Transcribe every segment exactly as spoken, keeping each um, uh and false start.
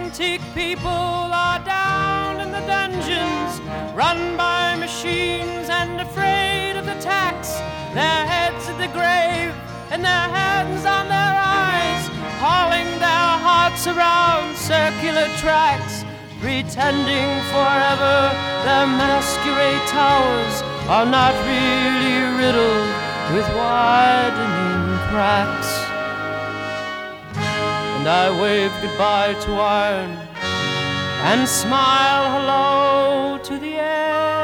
antique people are down in the dungeons, run by machines and afraid of the tax. Their heads in the grave and their hands on their eyes, hauling their hearts around circular tracks, pretending forever their masquerade towers are not really riddled with widening cracks. And I wave goodbye to iron and smile hello to the air.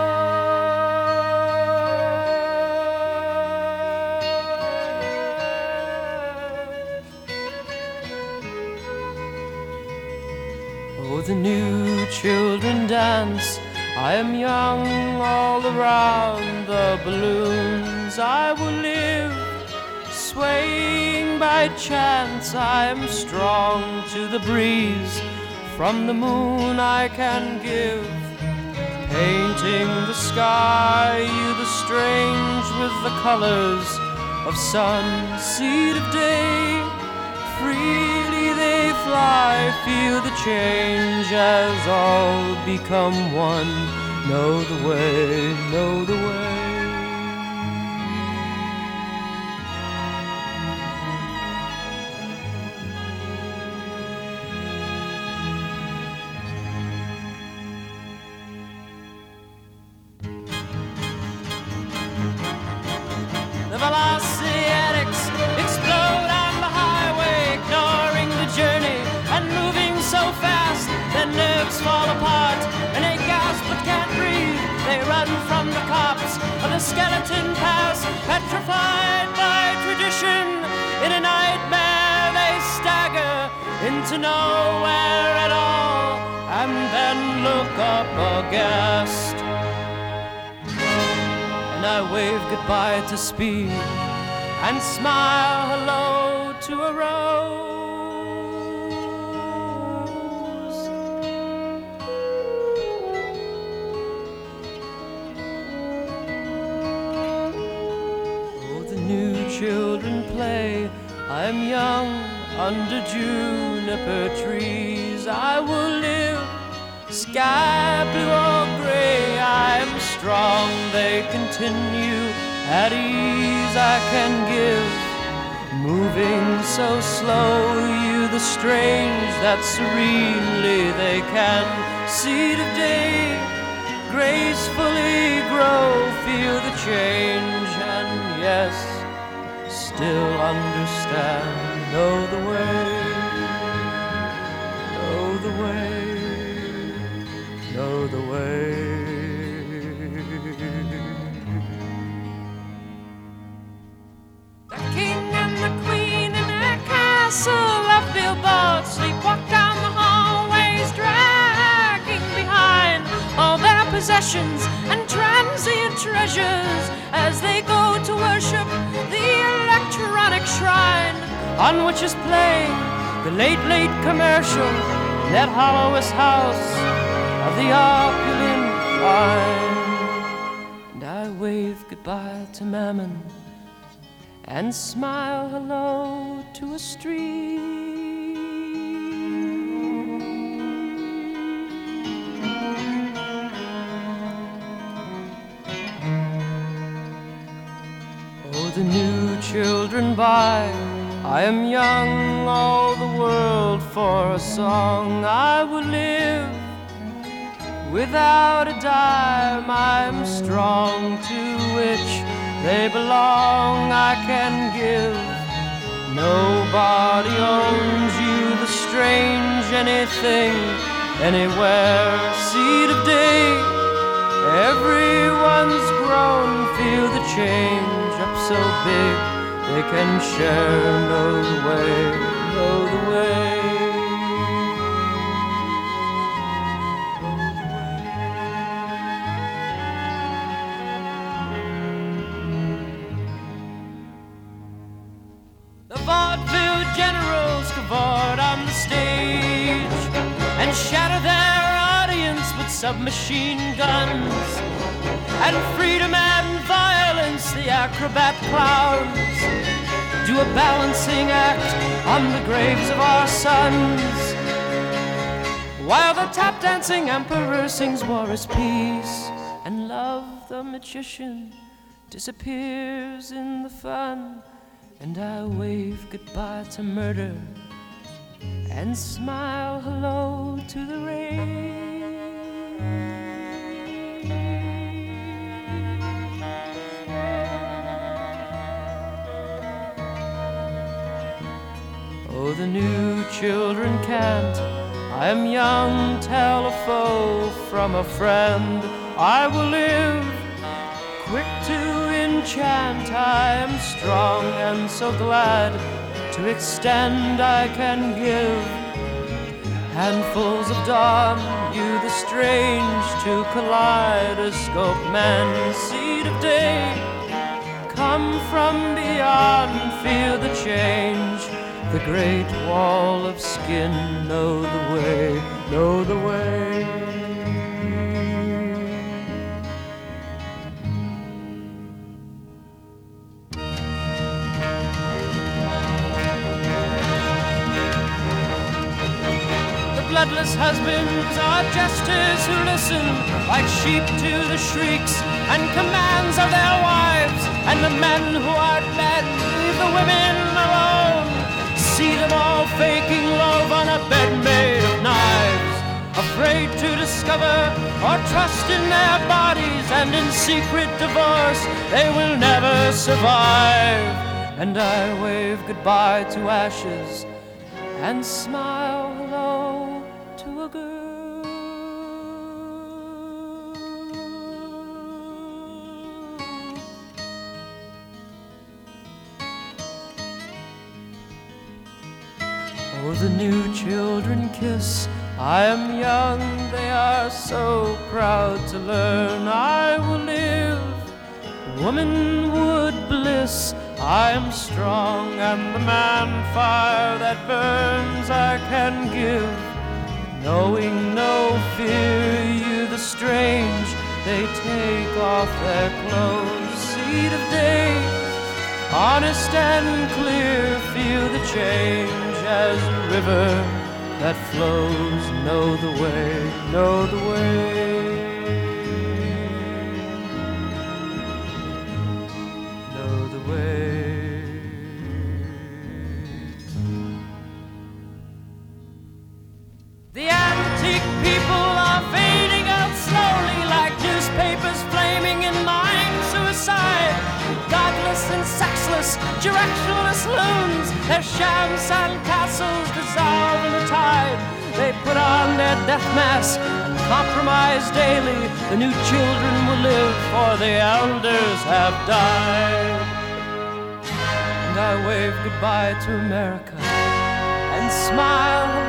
Oh, the new children dance. I am young all around the balloons. I will live swaying by chance. I am strong to the breeze. From the moon I can give, painting the sky, you the strange with the colors of sun, seed of day. Freely they fly, feel the change as all become one. Know the way, know the way. The velocietics explode on the highway, ignoring the journey and moving so fast their nerves fall apart and they gasp but can't breathe. They run from the cops of the skeleton pass, petrified by tradition. In a nightmare they stagger into nowhere at all and then look up aghast. And I wave goodbye to speed and smile hello to a rose. Oh, the new children play. I'm young under juniper trees. I will live sky blue or gray. I am strong, they continue. At ease I can give, moving so slow, you the strange that serenely they can. Seed of day, gracefully grow, feel the change, and yes, still understand. Know the way, know the way, know the way. Of billboards, sleepwalk down the hallways, dragging behind all their possessions and transient treasures as they go to worship the electronic shrine on which is playing the late, late commercial, that hollowest house of the opulent vine. And I wave goodbye to Mammon and smile hello to a street. Oh, the new children by. I am young, all the world for a song. I will live without a dime. I'm strong to which they belong, I can give. Nobody owns you, the strange anything, anywhere. Seed of day, everyone's grown. Feel the change up so big, they can share. Know the way, know the way. Vaudeville generals cavort on the stage and shatter their audience with submachine guns. And freedom and violence, the acrobat clowns, do a balancing act on the graves of our sons. while the tap dancing emperor sings war is peace, and love the magician disappears in the fun, and I wave goodbye to murder and smile hello to the rain. Oh, the new children can't, I am young, tell a foe from a friend. I will live, quick to enchant, I am strong and so glad to extend I can give. Handfuls of dawn, you the strange to kaleidoscope man, seed of day, come from beyond, feel the change. The great wall of skin, know the way, know the way. The bloodless husbands are jesters who listen like sheep to the shrieks and commands of their wives, and the men who are dead leave the women alone. See them all faking love on a bed made of knives, afraid to discover or trust in their bodies, and in secret divorce they will never survive. And I wave goodbye to ashes and smile hello to a girl. Oh, the new children kiss, I am young, they are so proud to learn. I will live, womanhood bliss, I am strong, and the man fire that burns I can give. Knowing no fear, you the strange, they take off their clothes. Seed of day, honest and clear, feel the change as a river that flows. Know the way, know the way, know the way. The antique people are fading out slowly like newspapers flaming in mine suicide. Godless and sexless, directionless loons, their sham sandcastles dissolve in the tide. They put on their death mask and compromise daily. The new children will live, for the elders have died. And I wave goodbye to America and smile